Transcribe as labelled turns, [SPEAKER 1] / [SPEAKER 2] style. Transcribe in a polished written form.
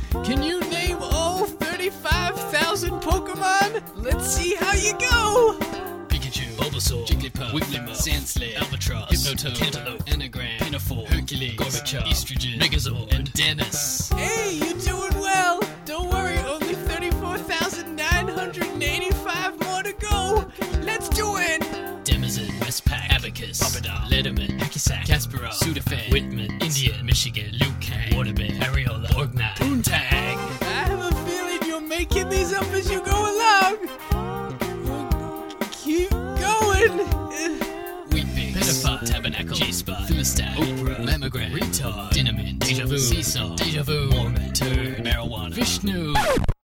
[SPEAKER 1] Can you name all 35,000 Pokemon? Let's see how you go!
[SPEAKER 2] Pikachu, Bulbasaur, Jigglypuff, Wigglytuff, Sandslash, Albatross, Hypnotoad, Cantaloupe, Anagram, Pinafore, Hercules, Gorbachev, Estrogen, Megazord, and Dennis.
[SPEAKER 1] Hey, you're doing well! Don't worry, only 34,985 more to go! Let's do it!
[SPEAKER 2] Demazin, Westpac, Abacus, Papadon, Letterman, Hacky-Sack, Kasparov, Sudafed, Whitman, Indian, Michigan, Liu Kang, Waterbed, Ariola, Borgnine, Boontang.
[SPEAKER 1] I have a feeling you're making these up as you go along! Keep going!
[SPEAKER 2] Wheatbix, Pedophile, Tabernacle, G-Spot, Philistine, Oprah, Mammogram, Retard, Dinamin, Deja Vu, Seesaw, Deja Vu, Mormon, Turd, Marijuana, Vishnu.